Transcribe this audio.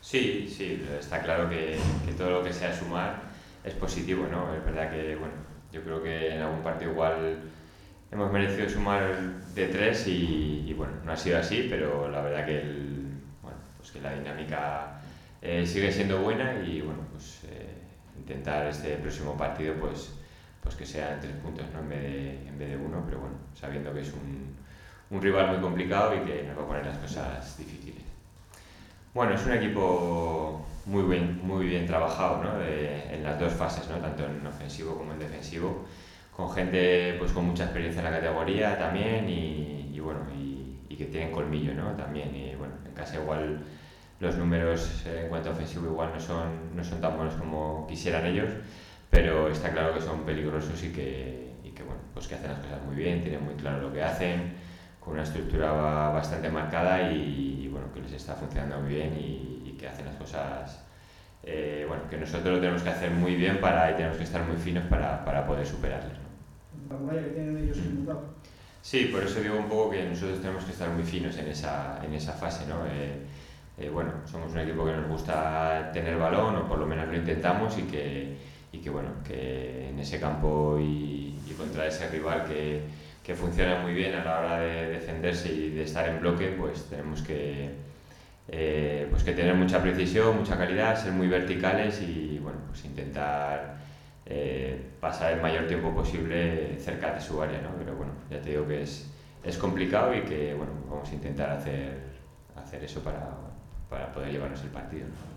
Sí, sí, está claro que todo lo que sea sumar es positivo, ¿no? Es verdad que, bueno, yo creo que en algún partido igual hemos merecido sumar de tres y, bueno, no ha sido así, pero la verdad que bueno, pues que la dinámica sigue siendo buena y, bueno, pues intentar este próximo partido, pues que sea en 3 puntos, ¿no? En vez de uno, pero bueno, sabiendo que es un rival muy complicado y que nos va a poner las cosas difíciles. Bueno, es un equipo muy bien trabajado, ¿no? En las dos fases, ¿no? Tanto en ofensivo como en defensivo, con gente pues con mucha experiencia en la categoría también y bueno, y que tienen colmillo, ¿no? También, y bueno, en casa igual los números en cuanto a ofensivo igual no son tan buenos como quisieran ellos, pero está claro que son peligrosos y que bueno, pues que hacen las cosas muy bien, tienen muy claro lo que hacen, con una estructura bastante marcada y bueno, que les está funcionando muy bien y que hacen las cosas, bueno, que nosotros lo tenemos que hacer muy bien y tenemos que estar muy finos para poder superarles, ¿no? La muralla que tienen ellos inmutable. Sí, por eso digo un poco que nosotros tenemos que estar muy finos en esa fase, ¿no? Bueno, somos un equipo que nos gusta tener balón, o por lo menos lo intentamos, y que bueno, que en ese campo y contra ese rival que funciona muy bien a la hora de defenderse y de estar en bloque, pues tenemos pues que tener mucha precisión, mucha calidad, ser muy verticales y bueno, pues intentar pasar el mayor tiempo posible cerca de su área, ¿no? Pero bueno, ya te digo que es complicado y que bueno, vamos a intentar hacer eso para poder llevarnos el partido, ¿no?